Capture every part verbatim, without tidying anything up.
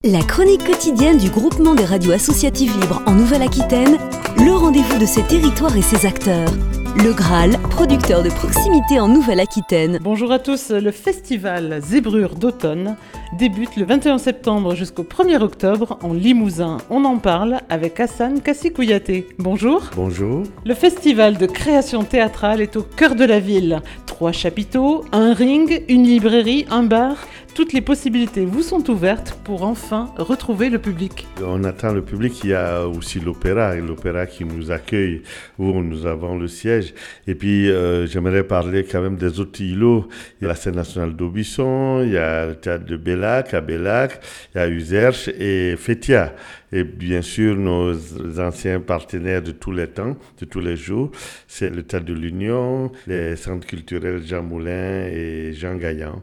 La chronique quotidienne du groupement des radios associatives libres en Nouvelle-Aquitaine, le rendez-vous de ses territoires et ses acteurs. Le Graal, producteur de proximité en Nouvelle-Aquitaine. Bonjour à tous, le festival Zébrure d'automne débute le vingt et un septembre jusqu'au premier octobre en Limousin. On en parle avec Hassan Kassi-Kouyaté. Bonjour. Bonjour. Le festival de création théâtrale est au cœur de la ville. Trois chapiteaux, un ring, une librairie, un bar. Toutes les possibilités vous sont ouvertes pour enfin retrouver le public. On attend le public, il y a aussi l'opéra, l'opéra qui nous accueille, où nous avons le siège. Et puis, euh, j'aimerais parler quand même des autres îlots. Il y a la scène nationale d'Aubusson, il y a le théâtre de Bellac, à Bellac, il y a Uzerche et Fétia. Et bien sûr, nos anciens partenaires de tous les temps, de tous les jours, c'est le Théâtre de l'Union, les centres culturels Jean Moulin et Jean Gaillan,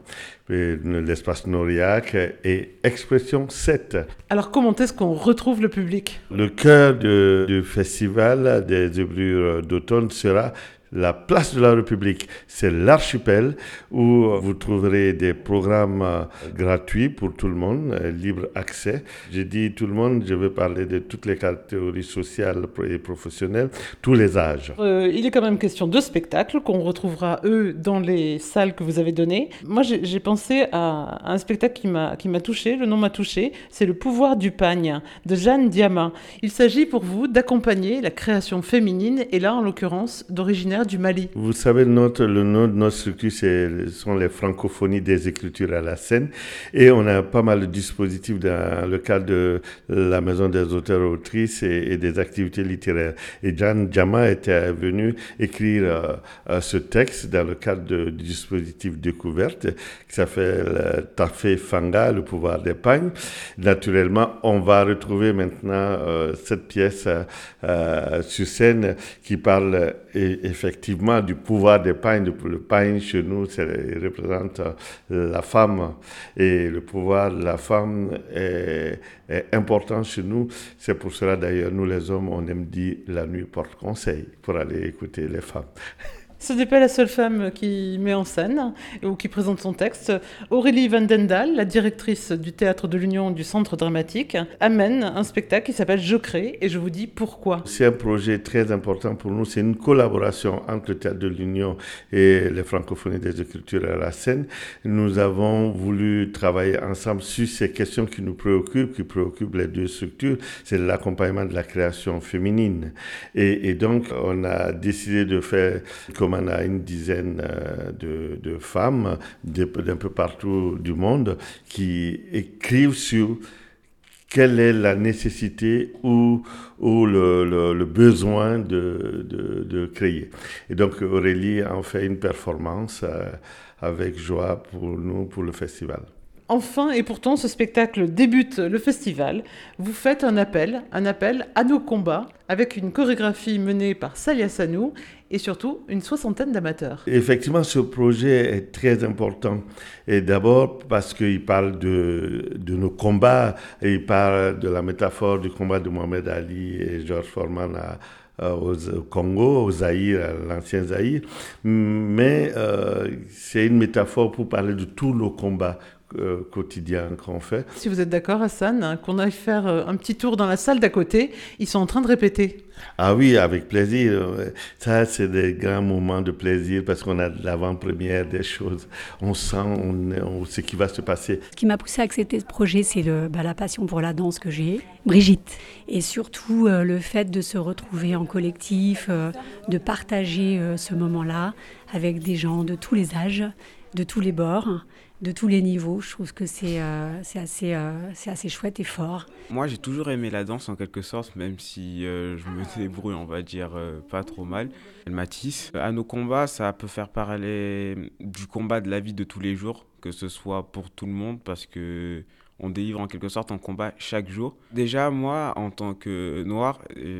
l'espace Noriac et Expression sept. Alors comment est-ce qu'on retrouve le public ? Le cœur de, du festival des Zébrures d'automne sera la place de la République. C'est l'archipel où vous trouverez des programmes gratuits pour tout le monde, libre accès. J'ai dit tout le monde, je veux parler de toutes les catégories sociales et professionnelles, tous les âges. Euh, il est quand même question de spectacles qu'on retrouvera, eux, dans les salles que vous avez données. Moi, j'ai, j'ai pensé à un spectacle qui m'a, qui m'a touché, le nom m'a touché, c'est Le pouvoir du pagne, de Jeanne Diama. Il s'agit pour vous d'accompagner la création féminine, et là, en l'occurrence, d'originaire du Mali. Vous savez, notre, le nom de notre structure, ce sont les francophonies des écritures à la scène. Et on a pas mal de dispositifs dans le cadre de la Maison des auteurs et autrices et, et des activités littéraires. Et Jeanne Diama était venue écrire euh, ce texte dans le cadre de, du dispositif découverte qui s'appelle Tafé Fanga, le pouvoir des pagnes. Naturellement, on va retrouver maintenant euh, cette pièce euh, sur scène qui parle et, effectivement du pouvoir des pagnes. Le pagne chez nous, ça représente la femme, et le pouvoir de la femme est, est important chez nous. C'est pour cela d'ailleurs, nous les hommes, on aime dire la nuit porte conseil pour aller écouter les femmes. Ce n'est pas la seule femme qui met en scène ou qui présente son texte. Aurélie Van Dendal, la directrice du Théâtre de l'Union du Centre Dramatique, amène un spectacle qui s'appelle Je crée, et je vous dis pourquoi. C'est un projet très important pour nous. C'est une collaboration entre le Théâtre de l'Union et les francophonies des écritures à la scène. Nous avons voulu travailler ensemble sur ces questions qui nous préoccupent, qui préoccupent les deux structures. C'est l'accompagnement de la création féminine. Et, et donc, on a décidé de faire, comme on a une dizaine de, de femmes d'un peu partout du monde qui écrivent sur quelle est la nécessité ou, ou le, le, le besoin de, de, de créer. Et donc Aurélie en fait une performance avec joie pour nous, pour le festival. Enfin, et pourtant, ce spectacle débute le festival. Vous faites un appel, un appel à nos combats, avec une chorégraphie menée par Salia Sanou et surtout une soixantaine d'amateurs. Effectivement, ce projet est très important. Et d'abord parce qu'il parle de, de nos combats, et il parle de la métaphore du combat de Mohamed Ali et George Foreman à au Congo, au Zaïre, à l'ancien Zaïre. Mais euh, c'est une métaphore pour parler de tous nos combats Euh, quotidien qu'on fait. Si vous êtes d'accord, Hassan, hein, qu'on aille faire euh, un petit tour dans la salle d'à côté, ils sont en train de répéter. Ah oui, avec plaisir. Ça, c'est des grands moments de plaisir parce qu'on a de l'avant-première des choses. On sent on, on, ce qui va se passer. Ce qui m'a poussé à accepter ce projet, c'est le, bah, la passion pour la danse que j'ai, Brigitte. Et surtout, euh, le fait de se retrouver en collectif, euh, de partager euh, ce moment-là avec des gens de tous les âges, de tous les bords, de tous les niveaux. Je trouve que c'est, euh, c'est, assez, euh, c'est assez chouette et fort. Moi, j'ai toujours aimé la danse en quelque sorte, même si euh, je me débrouille, on va dire, euh, pas trop mal. Elle m'attise. À nos combats, ça peut faire parler du combat de la vie de tous les jours, que ce soit pour tout le monde, parce que on délivre en quelque sorte un combat chaque jour. Déjà, moi, en tant que noir,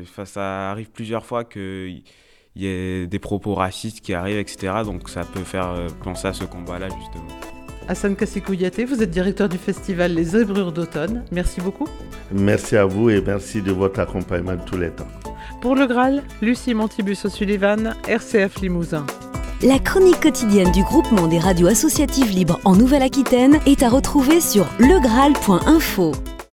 ça arrive plusieurs fois que il y a des propos racistes qui arrivent, et cetera. Donc ça peut faire penser à ce combat-là, justement. Hassan Kassi-Kouyaté, vous êtes directeur du festival Les Zébrures d'automne. Merci beaucoup. Merci à vous et merci de votre accompagnement de tous les temps. Pour le Graal, Lucie Montibus-O'Sullivan, R C F Limousin. La chronique quotidienne du groupement des radios associatives libres en Nouvelle-Aquitaine est à retrouver sur le graal point info.